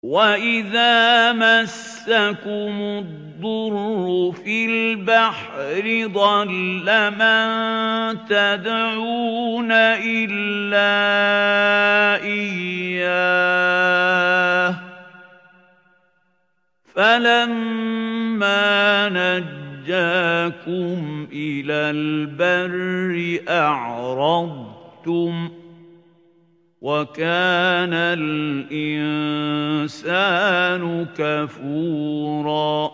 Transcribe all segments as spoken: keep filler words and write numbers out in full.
وَإِذَا مَسَّكُمُ الضُّرُّ فِي الْبَحْرِ ضَلَّ مَن تَدْعُونَ إِلَّا إِيَّاهُ فَلَمَّا نَجَّاكُمْ إِلَى الْبَرِّ أَعْرَضْتُمْ ۚ وَكَانَ الْإِنسَانُ كَفُورًا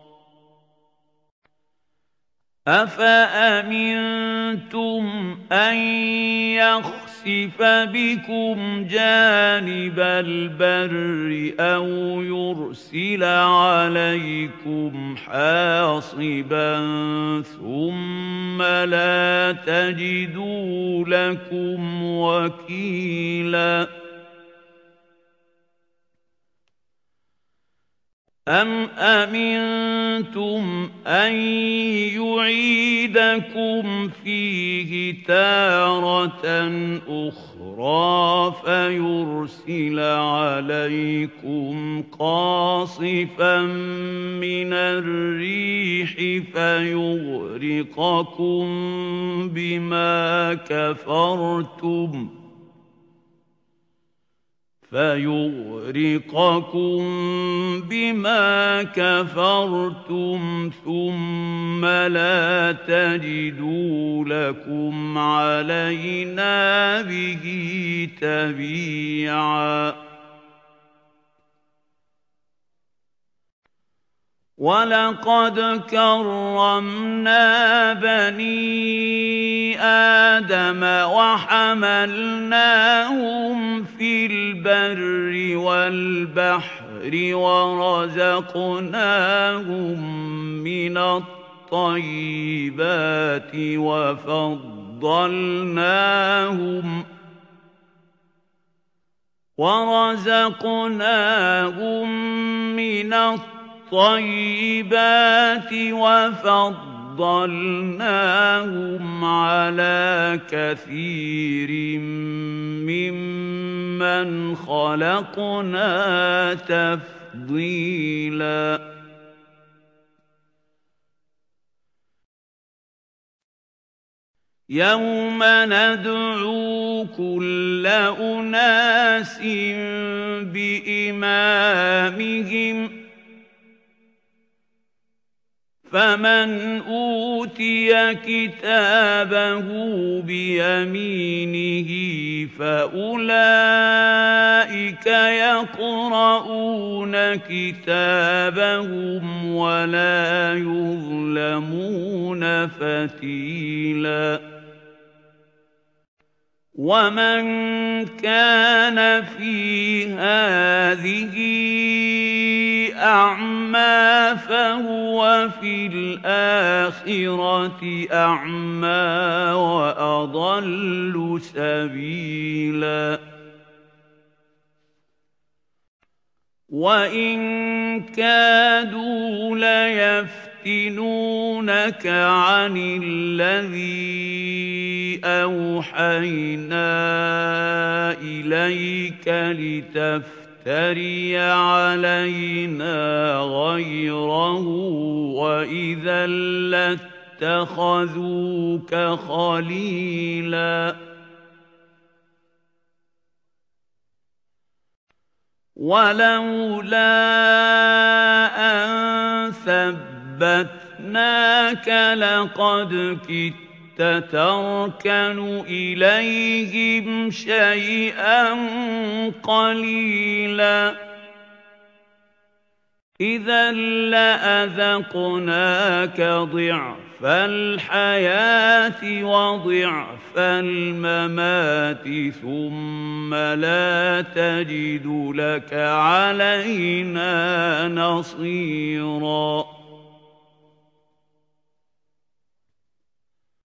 أَفَأَمِنتُمْ أَن يَخْسِفَ بِكُمْ جَانِبَ الْبَرِّ أَوْ يُرْسِلَ عَلَيْكُمْ حَاصِبًا ثُمَّ لَا تَجِدُوا لَكُمْ وَكِيلًا أَمْ أَمِنتُمْ أَن يُعِيدَكُمْ فِيهِ تَارَةً أُخْرَىٰ فَيُرْسِلَ عَلَيْكُمْ قَاصِفًا مِّنَ الرِّيحِ فَيُغْرِقَكُم بِمَا كَفَرْتُمْ فَيُغْرِقَكُم بِمَا كَفَرْتُمْ ثُمَّ لَا تَجِدُوا لَكُمْ عَلَيْنَا بِهِ تَبِيعًا وَلَقَدْ كَرَّمْنَا بَنِي آدَمَ وَحَمَلْنَاهُمْ فِي الْبَرِّ وَالْبَحْرِ وَرَزَقْنَاهُم مِّنَ الطَّيِّبَاتِ وَفَضَّلْنَاهُمْ وَرَزَقْنَاهُم مِّنَ الطَّيِّبَاتِ وَفَضَّلْنَاهُمْ عَلَىٰ كَثِيرٍ مِّمَّنْ خَلَقْنَا تَفْضِيلًا يَوْمَ نَدْعُو كُلَّ أُنَاسٍ بِإِمَامِهِمْ ۖ فَمَنْ أُوتِيَ كِتَابَهُ بِيَمِينِهِ فَأُولَٰئِكَ يَقْرَءُونَ كِتَابَهُمْ وَلَا يُظْلَمُونَ فَتِيلًا وَمَن كَانَ فِي هَٰذِهِ أَعْمَىٰ فَهُوَ فِي الْآخِرَةِ أَعْمَىٰ وَأَضَلُّ سَبِيلًا وَإِن كَادُوا لَيَفْتِنُونَكَ عَنِ الَّذِي أَوْحَيْنَا إِلَيْكَ لِتَفْتَرِيَ عَلَيْنَا غَيْرَهُ وَإِذًا لَّاتَّخَذُوكَ خَلِيلًا وَلَوْلَا أَن ثَبَّتْنَاكَ لَقَدْ كِدتَّ تَرْكَنُ إِلَيْهِمْ شَيْئًا قَلِيلًا إِذًا لَّأَذَقْنَاكَ ضِعْفَ الْحَيَاةِ وَضِعْفَ الْمَمَاتِ ثُمَّ لَا تَجِدُ لَكَ عَلَيْنَا نَصِيرًا